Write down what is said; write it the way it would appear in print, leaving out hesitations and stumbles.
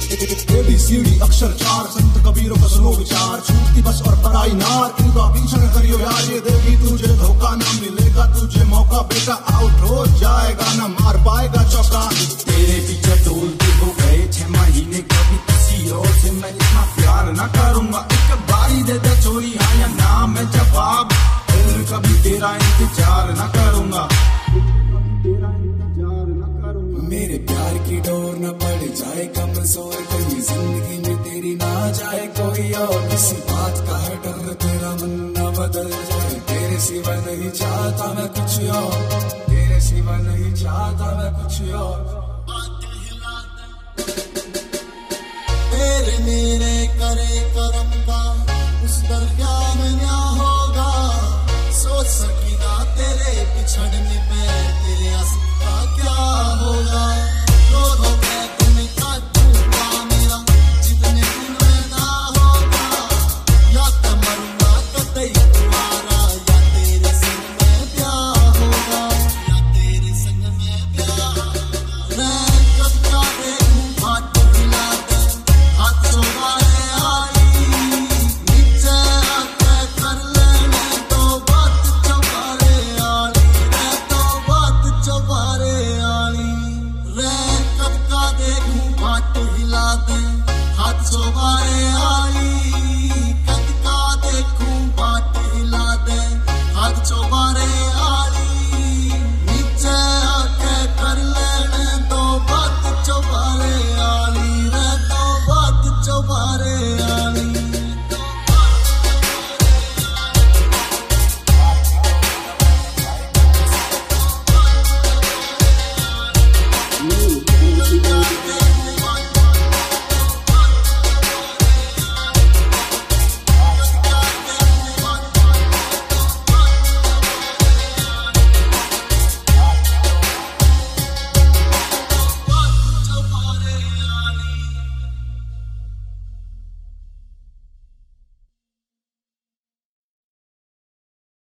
ABCD अक्षर चार, संत कबीरों का सुनो विचार, छूटती बस और पराई नार, इनका पीछा न करियो यार, ये देगी तुझे धोखा, ना मिलेगा तुझे मौका, बेटा आउट हो जाएगा, ना मार पाएगा चौका। तेरे पीछे डोलते हो गए 6 महीने, कभी किसी और से मैं इतना प्यार न करूंगा, एक बारी दे दे चोरी हाँ या ना मैं जवाब, फिर कभी तेरा इंतजार न करूंगा। मेरे प्यार की डोर न पड़ जाए कमजोर, कहीं जिंदगी में तेरी ना जाए कोई और, किसी बात का है डर तेरा मन न बदल जाए, तेरे सिवा नहीं चाहता मैं कुछ और, तेरे सिवा नहीं चाहता मैं कुछ और। तेरे मेरे